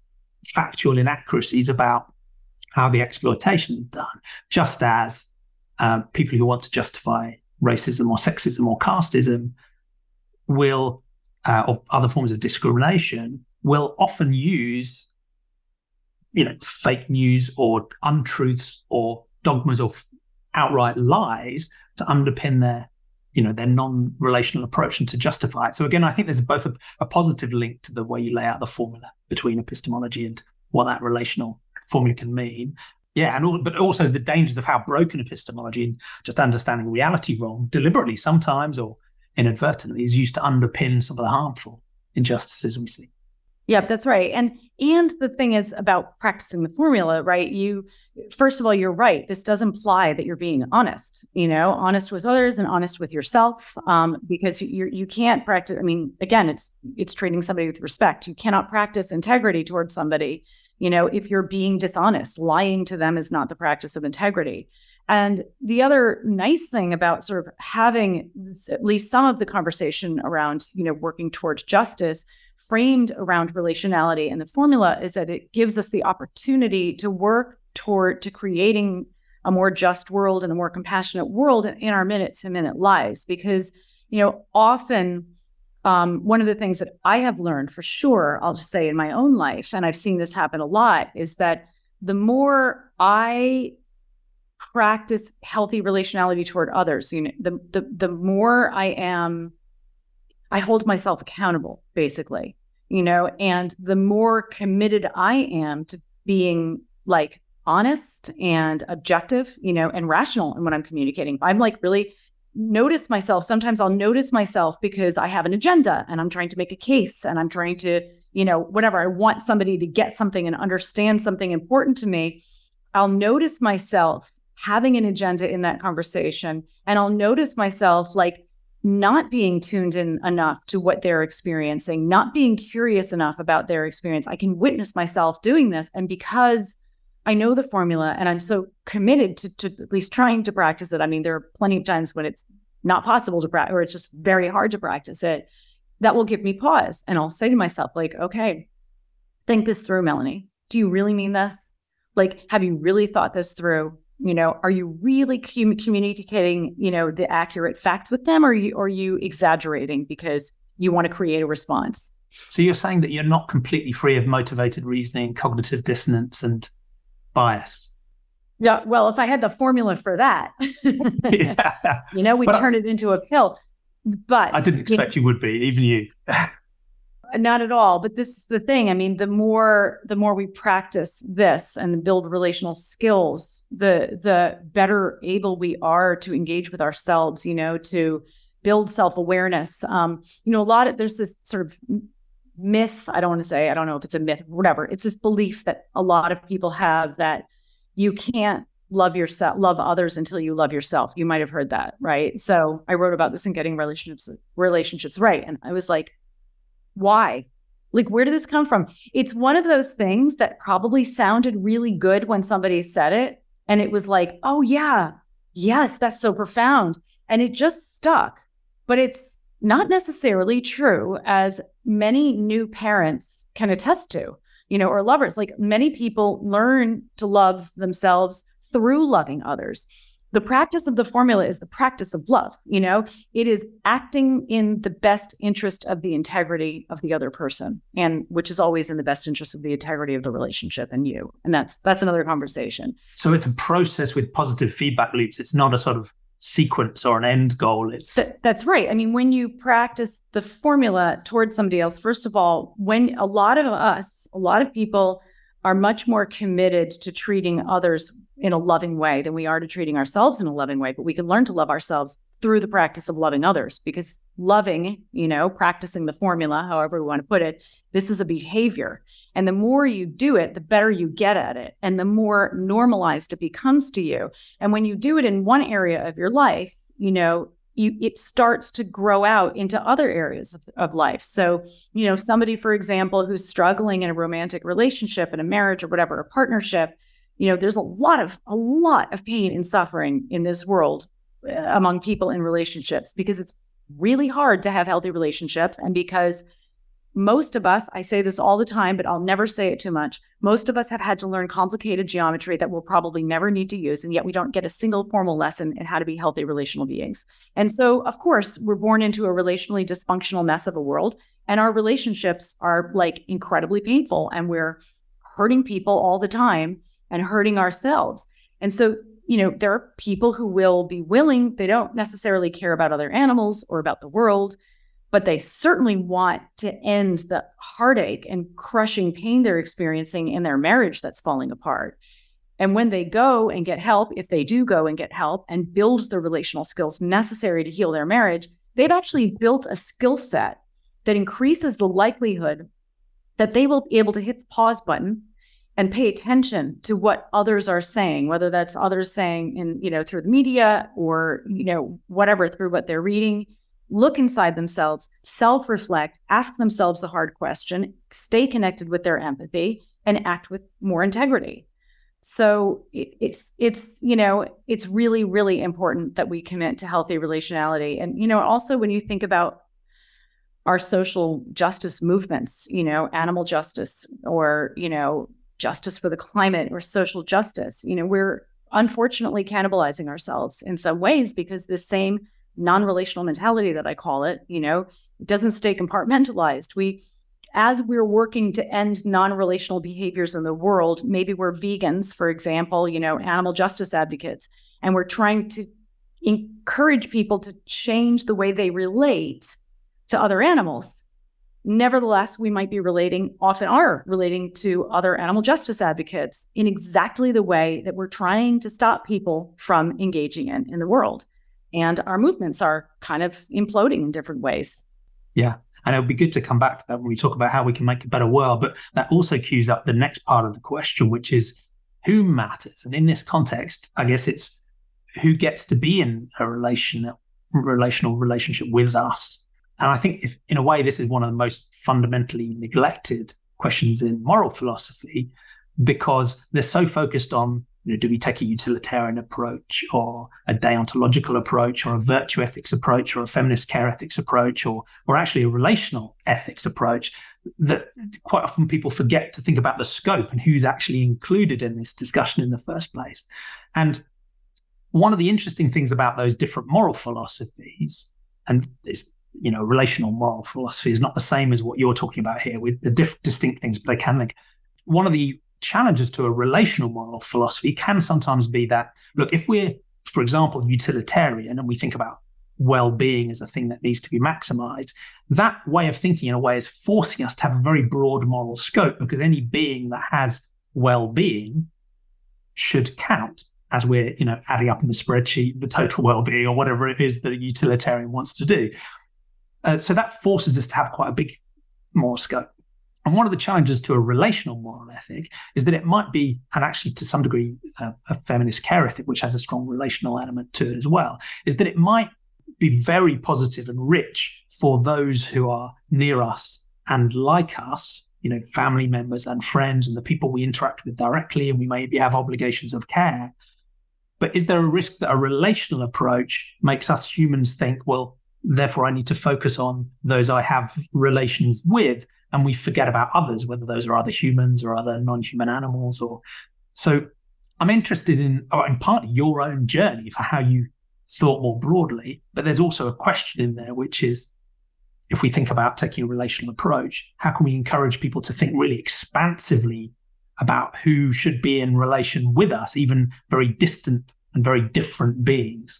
factual inaccuracies about how the exploitation is done, just as uh, people who want to justify racism or sexism or casteism will, uh, or other forms of discrimination, will often use, you know, fake news or untruths or dogmas or outright lies to underpin their, you know, their non-relational approach and to justify it. So again, I think there's both a, a positive link to the way you lay out the formula between epistemology and what that relational formula can mean. Yeah, and all, but also the dangers of how broken epistemology and just understanding reality wrong, deliberately sometimes or inadvertently, is used to underpin some of the harmful injustices we see. Yep, that's right. And and the thing is about practicing the formula, right? You, first of all, you're right. This does imply that you're being honest, you know, honest with others and honest with yourself, um, because you you can't practice. I mean, again, it's it's treating somebody with respect. You cannot practice integrity towards somebody, you know, if you're being dishonest. Lying to them is not the practice of integrity. And the other nice thing about sort of having at least some of the conversation around, you know, working towards justice framed around relationality and the formula is that it gives us the opportunity to work toward to creating a more just world and a more compassionate world in our minute to minute lives. Because, you know, often um, one of the things that I have learned for sure, I'll just say in my own life, and I've seen this happen a lot, is that the more I practice healthy relationality toward others, you know, the the the more I am, I hold myself accountable, basically, you know, and the more committed I am to being like honest and objective, you know, and rational in what I'm communicating. I'm like really notice myself. Sometimes I'll notice myself because I have an agenda and I'm trying to make a case and I'm trying to, you know, whatever, I want somebody to get something and understand something important to me. I'll notice myself having an agenda in that conversation, and I'll notice myself like not being tuned in enough to what they're experiencing, not being curious enough about their experience. I can witness myself doing this. And because I know the formula and I'm so committed to, to at least trying to practice it. I mean, there are plenty of times when it's not possible to practice, or it's just very hard to practice it. That will give me pause. And I'll say to myself, like, okay, think this through, Melanie. Do you really mean this? Like, have you really thought this through? You know, are you really com- communicating, you know, the accurate facts with them, or are you, or are you exaggerating because you want to create a response? So you're saying that you're not completely free of motivated reasoning, cognitive dissonance, and bias? Yeah. Well, if I had the formula for that, yeah. you know, we turn it into a pill. But I didn't expect you, know, you would be, even you. Not at all. But this is the thing. I mean, the more the more we practice this and build relational skills, the the better able we are to engage with ourselves, you know, to build self-awareness. Um, you know, a lot of there's this sort of myth, I don't want to say, I don't know if it's a myth, whatever. It's this belief that a lot of people have that you can't love yourself, love others until you love yourself. You might have heard that, right? So I wrote about this in Getting Relationships Relationships Right. And I was like, why? Like, where did this come from? It's one of those things that probably sounded really good when somebody said it. And it was like, oh yeah, yes, that's so profound. And it just stuck. But it's not necessarily true, as many new parents can attest to, you know, or lovers. Like, many people learn to love themselves through loving others. The practice of the formula is the practice of love. You know, it is acting in the best interest of the integrity of the other person, and which is always in the best interest of the integrity of the relationship and you. And that's that's another conversation. So it's a process with positive feedback loops. It's not a sort of sequence or an end goal. It's Th- that's right. I mean, when you practice the formula towards somebody else, first of all, when a lot of us, a lot of people are much more committed to treating others in a loving way than we are to treating ourselves in a loving way. But we can learn to love ourselves through the practice of loving others, because loving, you know, practicing the formula, however we want to put it, this is a behavior. And the more you do it, the better you get at it, and the more normalized it becomes to you. And when you do it in one area of your life, you know, you, it starts to grow out into other areas of, of life. So, you know, somebody, for example, who's struggling in a romantic relationship, in a marriage or whatever, a partnership, you know, there's a lot of, a lot of pain and suffering in this world uh, among people in relationships, because it's really hard to have healthy relationships. And because most of us, I say this all the time, but I'll never say it too much, most of us have had to learn complicated geometry that we'll probably never need to use. And yet we don't get a single formal lesson in how to be healthy relational beings. And so, of course, we're born into a relationally dysfunctional mess of a world. And our relationships are like incredibly painful. And we're hurting people all the time and hurting ourselves. And so, you know, there are people who will be willing, they don't necessarily care about other animals or about the world, but they certainly want to end the heartache and crushing pain they're experiencing in their marriage that's falling apart. And when they go and get help, if they do go and get help and build the relational skills necessary to heal their marriage, they've actually built a skill set that increases the likelihood that they will be able to hit the pause button and pay attention to what others are saying, whether that's others saying in, you know, through the media or, you know, whatever, through what they're reading. Look inside themselves, self-reflect, ask themselves the hard question, stay connected with their empathy, and act with more integrity. So it, it's, it's, you know, it's really, really important that we commit to healthy relationality. And, you know, also when you think about our social justice movements, you know, animal justice or, you know, justice for the climate or social justice, you know, we're unfortunately cannibalizing ourselves in some ways because this same non-relational mentality that I call it, you know, doesn't stay compartmentalized. We, as we're working to end non-relational behaviors in the world, maybe we're vegans, for example, you know, animal justice advocates, and we're trying to encourage people to change the way they relate to other animals. Nevertheless, we might be relating, often are relating to other animal justice advocates in exactly the way that we're trying to stop people from engaging in in the world. And our movements are kind of imploding in different ways. Yeah. And it would be good to come back to that when we talk about how we can make a better world. But that also cues up the next part of the question, which is who matters? And in this context, I guess it's who gets to be in a relation, relational relationship with us. And I think if, in a way, this is one of the most fundamentally neglected questions in moral philosophy, because they're so focused on, you know, do we take a utilitarian approach or a deontological approach or a virtue ethics approach or a feminist care ethics approach or, or actually a relational ethics approach, that quite often people forget to think about the scope and who's actually included in this discussion in the first place. And one of the interesting things about those different moral philosophies, and it's, you know, relational moral philosophy is not the same as what you're talking about here with the diff- distinct things, but they can make. One of the challenges to a relational moral philosophy can sometimes be that, look, if we're, for example, utilitarian and we think about well-being as a thing that needs to be maximized, that way of thinking in a way is forcing us to have a very broad moral scope, because any being that has well-being should count as we're, you know, adding up in the spreadsheet the total well-being or whatever it is that a utilitarian wants to do. Uh, so that forces us to have quite a big moral scope. And one of the challenges to a relational moral ethic is that it might be, and actually to some degree, uh, a feminist care ethic, which has a strong relational element to it as well, is that it might be very positive and rich for those who are near us and like us, you know, family members and friends and the people we interact with directly, and we maybe have obligations of care. But is there a risk that a relational approach makes us humans think, well, therefore I need to focus on those I have relations with, and we forget about others, whether those are other humans or other non-human animals? Or so I'm interested in, or in partly your own journey for how you thought more broadly, but there's also a question in there, which is, if we think about taking a relational approach, how can we encourage people to think really expansively about who should be in relation with us, even very distant and very different beings?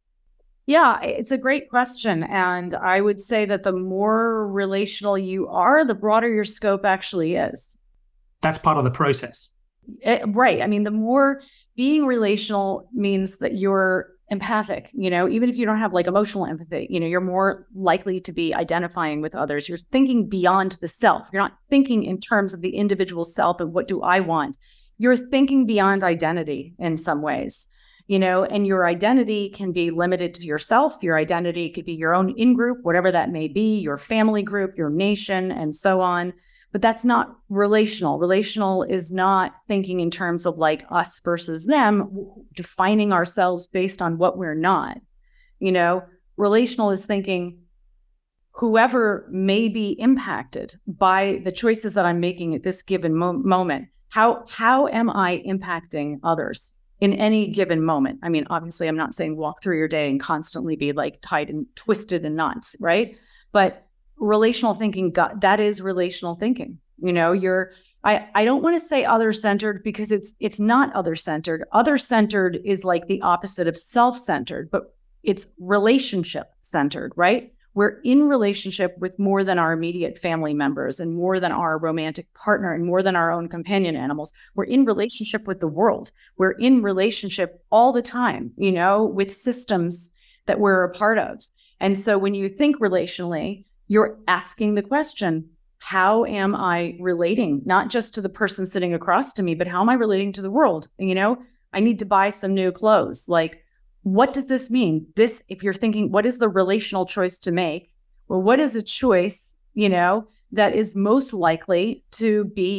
Yeah, it's a great question. And I would say that the more relational you are, the broader your scope actually is. That's part of the process. It, right. I mean, the more being relational means that you're empathic, you know, even if you don't have like emotional empathy, you know, you're more likely to be identifying with others. You're thinking beyond the self. You're not thinking in terms of the individual self and what do I want? You're thinking beyond identity in some ways. You know, and your identity can be limited to yourself. Your identity could be your own in-group, whatever that may be, your family group, your nation, and so on. But that's not relational. Relational is not thinking in terms of like us versus them, defining ourselves based on what we're not. You know, relational is thinking whoever may be impacted by the choices that I'm making at this given mo- moment, how how am I impacting others in any given moment? I mean, obviously, I'm not saying walk through your day and constantly be like tied and twisted in knots, right? But relational thinking, that is relational thinking. You know, you're, I, I don't want to say other-centered because it's it's not other-centered. Other-centered is like the opposite of self-centered, but it's relationship-centered, right? We're in relationship with more than our immediate family members and more than our romantic partner and more than our own companion animals. We're in relationship with the world. We're in relationship all the time, you know, with systems that we're a part of. And so when you think relationally, you're asking the question, how am I relating? Not just to the person sitting across to me, but how am I relating to the world? You know, I need to buy some new clothes. Like, what does this mean? This, if you're thinking, what is the relational choice to make? Well, what is a choice, you know, that is most likely to be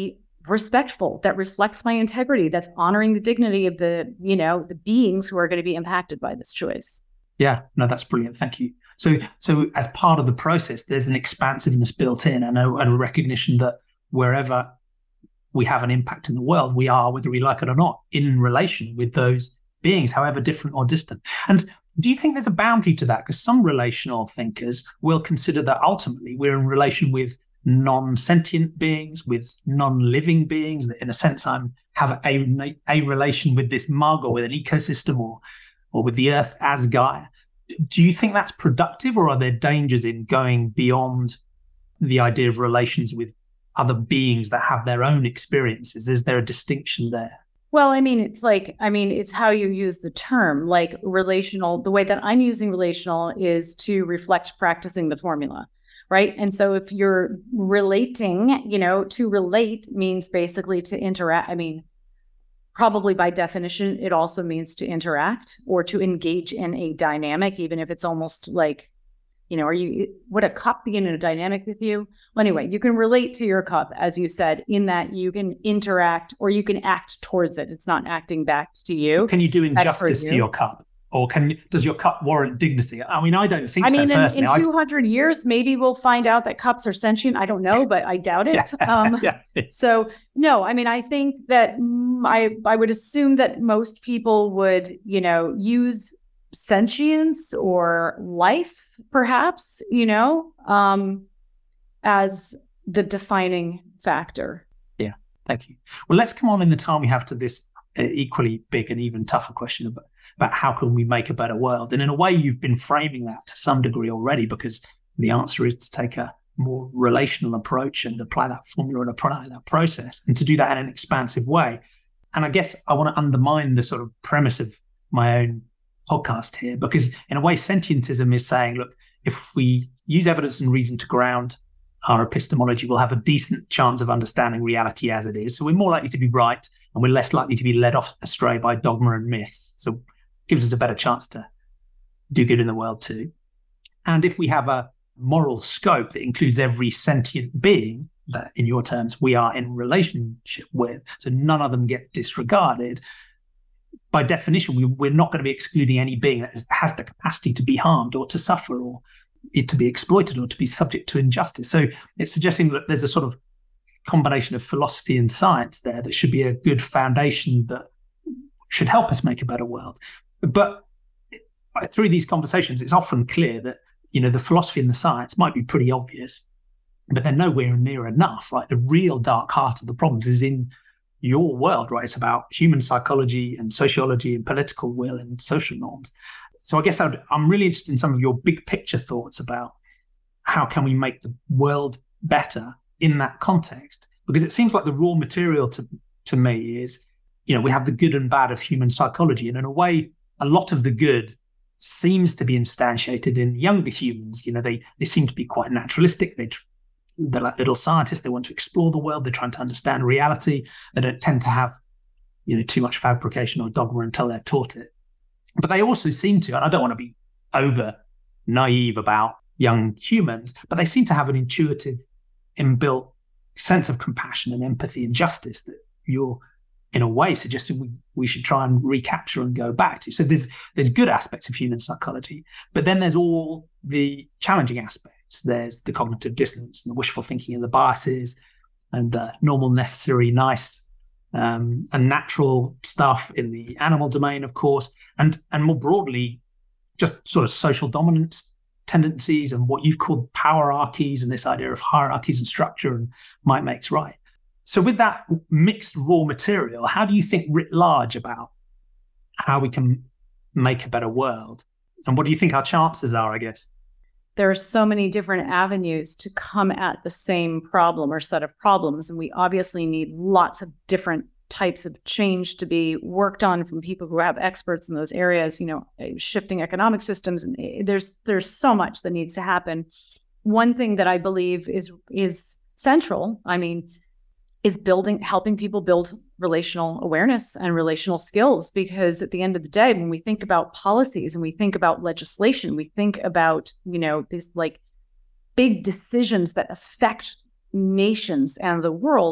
respectful, that reflects my integrity, that's honoring the dignity of the, you know, the beings who are going to be impacted by this choice. Yeah, no, that's brilliant. Thank you. So, so as part of the process, there's an expansiveness built in, and a, and a recognition that wherever we have an impact in the world, we are, whether we like it or not, in relation with those beings, however different or distant. And do you think there's a boundary to that? Because some relational thinkers will consider that ultimately we're in relation with non-sentient beings, with non-living beings, that in a sense I'm have a, a relation with this mug or with an ecosystem or or with the earth as Gaia. Do you think that's productive, or are there dangers in going beyond the idea of relations with other beings that have their own experiences? Is there a distinction there? Well, I mean, it's like, I mean, it's how you use the term. Like relational, the way that I'm using relational is to reflect practicing the formula. Right. And so if you're relating, you know, to relate means basically to interact. I mean, probably by definition, it also means to interact or to engage in a dynamic, even if it's almost like, you know, are you, would a cup be in a dynamic with you? Well, anyway, you can relate to your cup, as you said, in that you can interact or you can act towards it. It's not acting back to you. Can you do injustice you. to your cup? Or can does your cup warrant dignity? I mean, I don't think I so mean, personally. in, in two hundred years, maybe we'll find out that cups are sentient. I don't know, but I doubt it. yeah. Um, yeah. So, no, I mean, I think that I, I would assume that most people would, you know, use sentience or life, perhaps, you know, um, as the defining factor. Yeah, thank you. Well, let's come on in the time we have to this uh, equally big and even tougher question about about how can we make a better world. And in a way, you've been framing that to some degree already, because the answer is to take a more relational approach and apply that formula and apply that process, and to do that in an expansive way. And I guess I want to undermine the sort of premise of my own podcast here, because in a way, sentientism is saying, look, if we use evidence and reason to ground our epistemology, we'll have a decent chance of understanding reality as it is. So we're more likely to be right, and we're less likely to be led off astray by dogma and myths. So gives us a better chance to do good in the world too. And if we have a moral scope that includes every sentient being that, in your terms, we are in relationship with, so none of them get disregarded, by definition, we, we're not going to be excluding any being that has, has the capacity to be harmed or to suffer or it to be exploited or to be subject to injustice. So it's suggesting that there's a sort of combination of philosophy and science there that should be a good foundation that should help us make a better world. But through these conversations, it's often clear that, you know, the philosophy and the science might be pretty obvious, but they're nowhere near enough. Like the real dark heart of the problems is in your world, right? It's about human psychology and sociology and political will and social norms. So I guess I'd, I'm really interested in some of your big picture thoughts about how can we make the world better in that context? Because it seems like the raw material to, to me is, you know, we have the good and bad of human psychology. And in a way, a lot of the good seems to be instantiated in younger humans. You know, they they seem to be quite naturalistic. They, they're like little scientists. They want to explore the world. They're trying to understand reality. They don't tend to have, you know, too much fabrication or dogma until they're taught it. But they also seem to, and I don't want to be over naive about young humans, but they seem to have an intuitive, inbuilt sense of compassion and empathy and justice that you're, in a way, suggesting we, we should try and recapture and go back to. So there's there's good aspects of human psychology, but then there's all the challenging aspects. There's the cognitive dissonance and the wishful thinking and the biases and the normal, necessary, nice um, and natural stuff in the animal domain, of course, and and more broadly, just sort of social dominance tendencies and what you've called powerarchies and this idea of hierarchies and structure and might makes right. So with that mixed raw material, how do you think writ large about how we can make a better world? And what do you think our chances are, I guess? There are so many different avenues to come at the same problem or set of problems. And we obviously need lots of different types of change to be worked on from people who have experts in those areas, you know, shifting economic systems. And there's there's so much that needs to happen. One thing that I believe is is central, I mean, is building, helping people build relational awareness and relational skills. Because at the end of the day, when we think about policies and we think about legislation, we think about, you know, these like big decisions that affect nations and the world,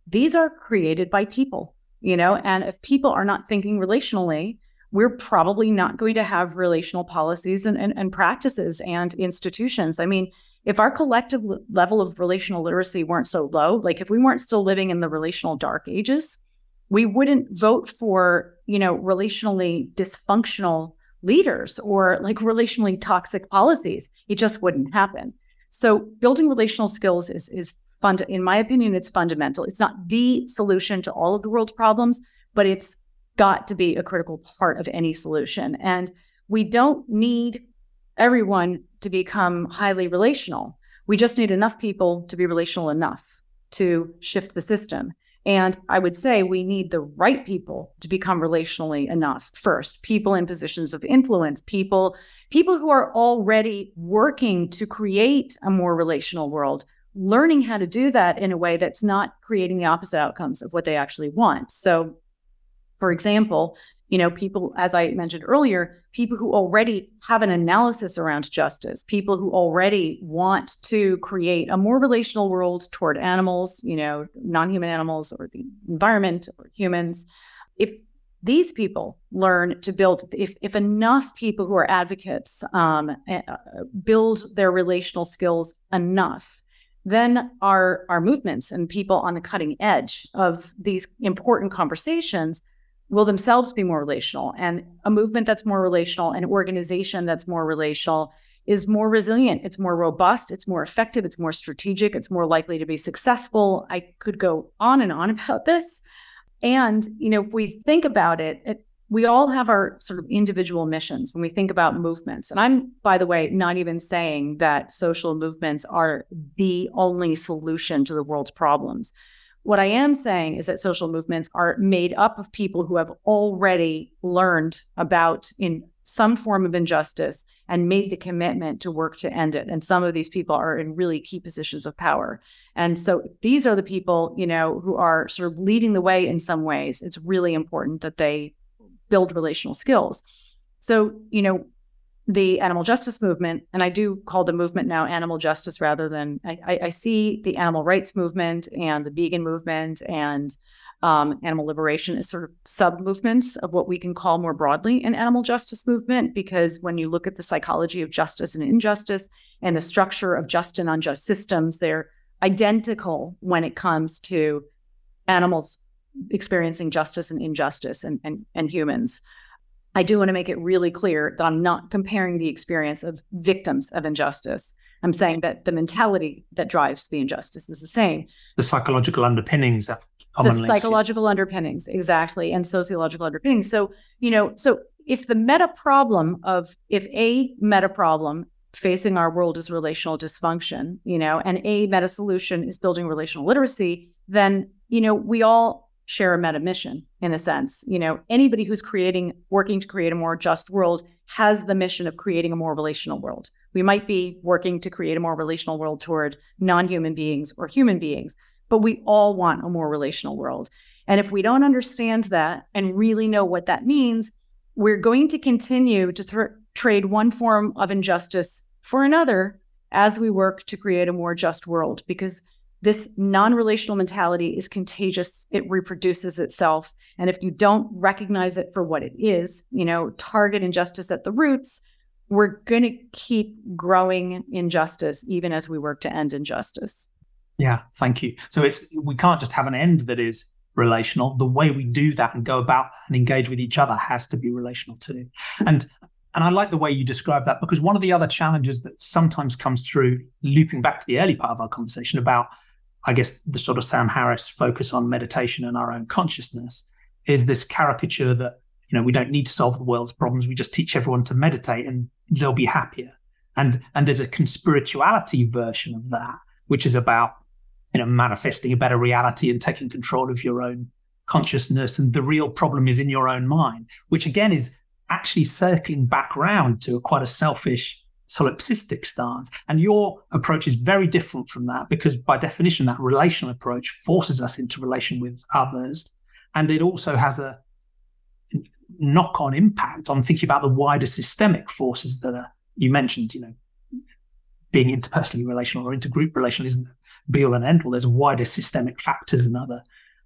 these are created by people, you know, and if people are not thinking relationally, we're probably not going to have relational policies and, and, and practices and institutions. I mean, if our collective level of relational literacy weren't so low, like if we weren't still living in the relational dark ages, we wouldn't vote for, you know, relationally dysfunctional leaders or like relationally toxic policies. It just wouldn't happen. So building relational skills is, is fund, in my opinion, it's fundamental. It's not the solution to all of the world's problems, but it's got to be a critical part of any solution. And we don't need everyone to become highly relational. We just need enough people to be relational enough to shift the system. And I would say we need the right people to become relationally enough first. People in positions of influence, people, people who are already working to create a more relational world, learning how to do that in a way that's not creating the opposite outcomes of what they actually want. So, for example, you know, people, as I mentioned earlier, people who already have an analysis around justice, people who already want to create a more relational world toward animals, you know, non-human animals or the environment or humans. If these people learn to build, if, if enough people who are advocates um, build their relational skills enough, then our, our movements and people on the cutting edge of these important conversations will themselves be more relational. And a movement that's more relational, an organization that's more relational, is more resilient, it's more robust, it's more effective, it's more strategic, it's more likely to be successful. I could go on and on about this. And, you know, if we think about it, it we all have our sort of individual missions when we think about movements. And I'm, by the way, not even saying that social movements are the only solution to the world's problems. What I am saying is that social movements are made up of people who have already learned about in some form of injustice and made the commitment to work to end it. And some of these people are in really key positions of power. And so these are the people, you know, who are sort of leading the way in some ways. It's really important that they build relational skills. So, you know, the animal justice movement, and I do call the movement now animal justice rather than, I, I see the animal rights movement and the vegan movement and um, animal liberation as sort of sub-movements of what we can call more broadly an animal justice movement, because when you look at the psychology of justice and injustice and the structure of just and unjust systems, they're identical when it comes to animals experiencing justice and injustice and, and, and humans. I do want to make it really clear that I'm not comparing the experience of victims of injustice. I'm saying that the mentality that drives the injustice is the same. The psychological underpinnings of the psychological links. underpinnings, exactly, and sociological underpinnings. So, you know, so if the meta problem of, if a meta problem facing our world is relational dysfunction, you know, and a meta solution is building relational literacy, then, you know, we all share a meta mission in a sense. You know, anybody who's creating, working to create a more just world has the mission of creating a more relational world. We might be working to create a more relational world toward non-human beings or human beings, but we all want a more relational world. And if we don't understand that and really know what that means, we're going to continue to th- trade one form of injustice for another as we work to create a more just world, because this non-relational mentality is contagious. It reproduces itself. And if you don't recognize it for what it is, you know, target injustice at the roots, we're going to keep growing injustice even as we work to end injustice. Yeah, thank you. So it's, we can't just have an end that is relational. The way we do that and go about and engage with each other has to be relational too. And And I like the way you describe that, because one of the other challenges that sometimes comes through, looping back to the early part of our conversation about, I guess, the sort of Sam Harris focus on meditation and our own consciousness, is this caricature that, you know, we don't need to solve the world's problems. We just teach everyone to meditate and they'll be happier. And, and there's a conspirituality version of that, which is about, you know, manifesting a better reality and taking control of your own consciousness. And the real problem is in your own mind, which again is actually circling back round to a quite a selfish, solipsistic stance. And your approach is very different from that, because by definition, that relational approach forces us into relation with others. And it also has a knock-on impact on thinking about the wider systemic forces that are, you mentioned, you know, being interpersonally relational or intergroup relational isn't be all and end all. There's wider systemic factors and other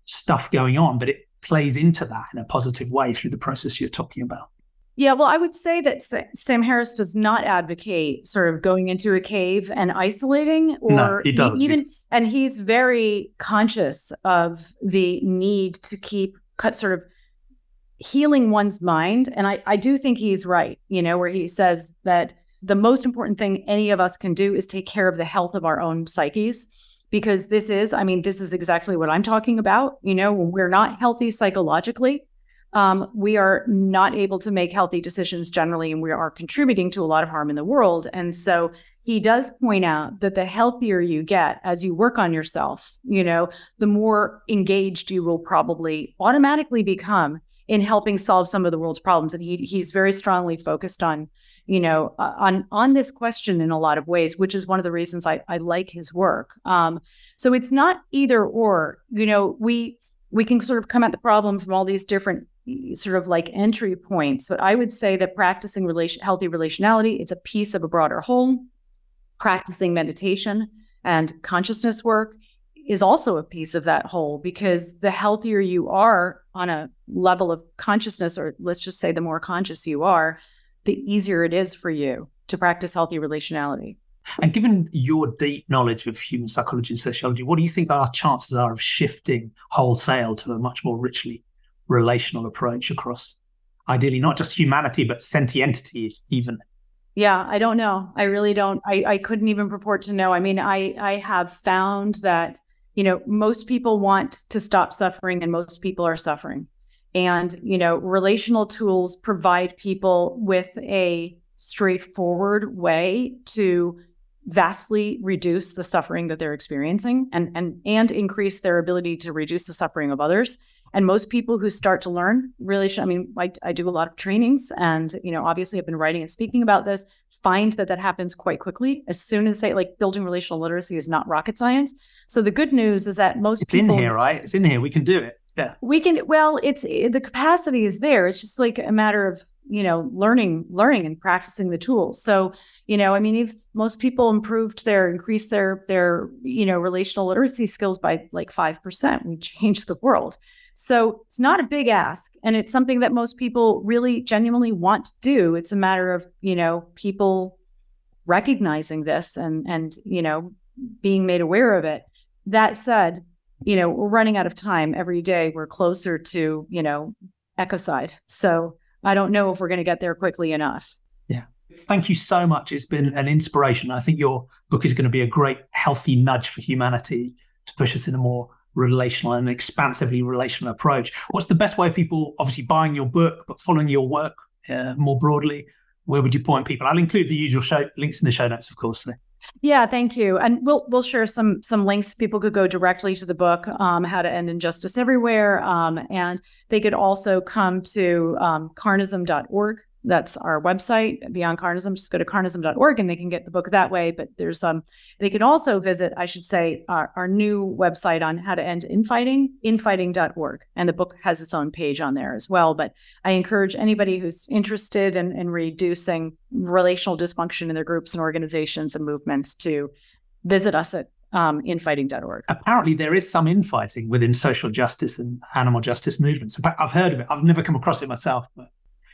stuff going on, but it plays into that in a positive way through the process you're talking about. Yeah, well, I would say that Sam Harris does not advocate sort of going into a cave and isolating, or no, he doesn't. even, and he's very conscious of the need to keep cut sort of healing one's mind. And I, I do think he's right, you know, where he says that the most important thing any of us can do is take care of the health of our own psyches, because this is, I mean, this is exactly what I'm talking about. You know, when we're not healthy psychologically, Um, we are not able to make healthy decisions generally, and we are contributing to a lot of harm in the world. And so he does point out that the healthier you get as you work on yourself, you know, the more engaged you will probably automatically become in helping solve some of the world's problems. And he he's very strongly focused on, you know, uh, on on this question in a lot of ways, which is one of the reasons I, I like his work. Um, so it's not either or. You know, we we can sort of come at the problem from all these different sort of like entry points. But I would say that practicing relation, healthy relationality, it's a piece of a broader whole. Practicing meditation and consciousness work is also a piece of that whole, because the healthier you are on a level of consciousness, or let's just say the more conscious you are, the easier it is for you to practice healthy relationality. And given your deep knowledge of human psychology and sociology, what do you think our chances are of shifting wholesale to a much more richly relational approach across, ideally, not just humanity, but sentientity even? Yeah, I don't know. I really don't. I, I couldn't even purport to know. I mean, I, I have found that, you know, most people want to stop suffering and most people are suffering. And, you know, relational tools provide people with a straightforward way to vastly reduce the suffering that they're experiencing and, and, and increase their ability to reduce the suffering of others. And most people who start to learn relation, I mean, I, I do a lot of trainings, and, you know, obviously I've been writing and speaking about this, find that that happens quite quickly. As soon as they, like, building relational literacy is not rocket science. So the good news is that most it's people- in here, right? It's in here. We can do it. Yeah. We can, well, it's, the capacity is there. It's just like a matter of, you know, learning, learning and practicing the tools. So, you know, I mean, if most people improved their, increased their, their, you know, relational literacy skills by like five percent, we changed the world. So it's not a big ask, and it's something that most people really genuinely want to do. It's a matter of, you know, people recognizing this and, and, you know, being made aware of it. That said, you know, we're running out of time every day. We're closer to, you know, ecocide. So I don't know if we're going to get there quickly enough. Yeah. Thank you so much. It's been an inspiration. I think your book is going to be a great, healthy nudge for humanity to push us in a more relational and expansively relational approach. What's the best way of people obviously buying your book, but following your work uh, more broadly? Where would you point people? I'll include the usual show links in the show notes, of course. Yeah, thank you. And we'll we'll share some some links. People could go directly to the book, um, How to End Injustice Everywhere. Um, and they could also come to um, carnism dot org. That's our website, Beyond Carnism. Just go to carnism dot org and they can get the book that way. But there's um, they can also visit, I should say, our, our new website on how to end infighting, infighting dot org. And the book has its own page on there as well. But I encourage anybody who's interested in, in reducing relational dysfunction in their groups and organizations and movements to visit us at um, infighting dot org. Apparently, there is some infighting within social justice and animal justice movements. I've heard of it. I've never come across it myself, but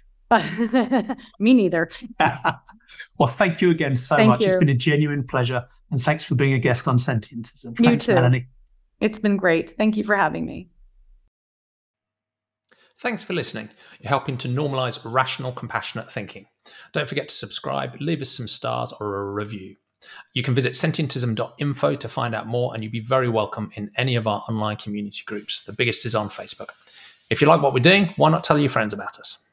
me neither. Well, thank you again so thank much. You. It's been a genuine pleasure. And thanks for being a guest on Sentientism. You Thanks, too. Melanie. It's been great. Thank you for having me. Thanks for listening. You're helping to normalize rational, compassionate thinking. Don't forget to subscribe, leave us some stars or a review. You can visit sentientism dot info to find out more, and you'd be very welcome in any of our online community groups. The biggest is on Facebook. If you like what we're doing, why not tell your friends about us?